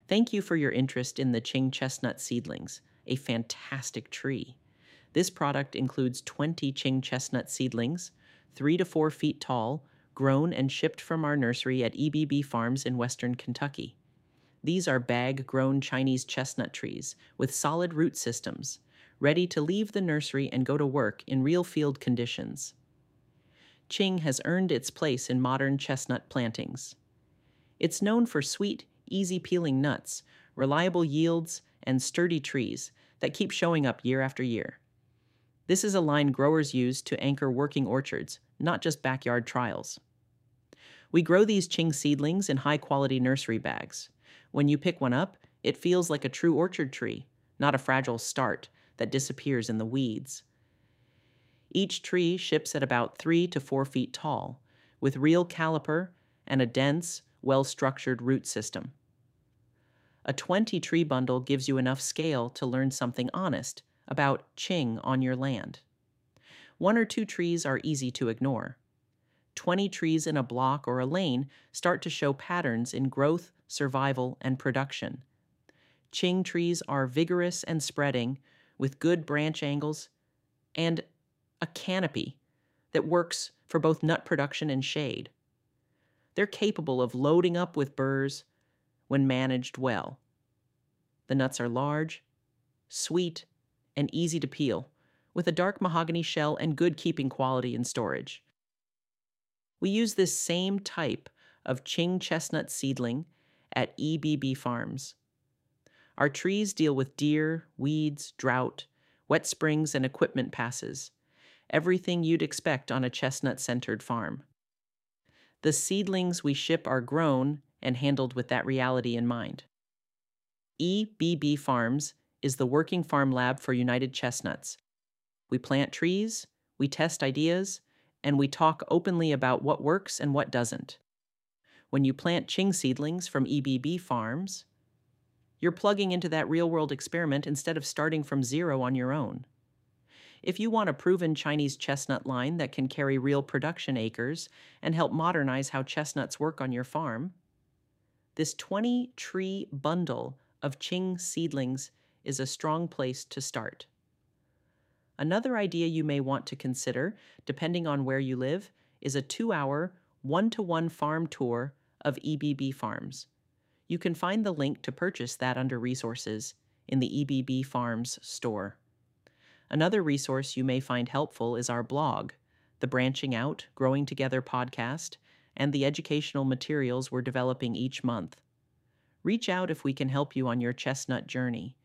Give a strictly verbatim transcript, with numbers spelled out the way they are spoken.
Thank you for your interest in the Qing chestnut seedlings, a fantastic tree. This product includes twenty Qing chestnut seedlings, three to four feet tall, grown and shipped from our nursery at E B B Farms in western Kentucky. These are bag-grown Chinese chestnut trees with solid root systems, ready to leave the nursery and go to work in real field conditions. Qing has earned its place in modern chestnut plantings. It's known for sweet, easy-peeling nuts, reliable yields, and sturdy trees that keep showing up year after year. This is a line growers use to anchor working orchards, not just backyard trials. We grow these Qing seedlings in high-quality nursery bags. When you pick one up, it feels like a true orchard tree, not a fragile start that disappears in the weeds. Each tree ships at about three to four feet tall, with real caliper and a dense, well-structured root system. A twenty-tree bundle gives you enough scale to learn something honest about Qing on your land. One or two trees are easy to ignore. twenty trees in a block or a lane start to show patterns in growth, survival, and production. Qing trees are vigorous and spreading, with good branch angles and a canopy that works for both nut production and shade. They're capable of loading up with burrs when managed well. The nuts are large, sweet, and easy to peel, with a dark mahogany shell and good keeping quality in storage. We use this same type of Qing chestnut seedling at E B B Farms. Our trees deal with deer, weeds, drought, wet springs, and equipment passes. Everything you'd expect on a chestnut-centered farm. The seedlings we ship are grown and handled with that reality in mind. E B B Farms is the working farm lab for United Chestnuts. We plant trees, we test ideas, and we talk openly about what works and what doesn't. When you plant Qing seedlings from E B B Farms, you're plugging into that real-world experiment instead of starting from zero on your own. If you want a proven Chinese chestnut line that can carry real production acres and help modernize how chestnuts work on your farm, this twenty-tree bundle of Qing seedlings is a strong place to start. Another idea you may want to consider, depending on where you live, is a two-hour, one-to-one farm tour of E B B Farms. You can find the link to purchase that under Resources in the E B B Farms store. Another resource you may find helpful is our blog, the Branching Out, Growing Together podcast, and the educational materials we're developing each month. Reach out if we can help you on your chestnut journey.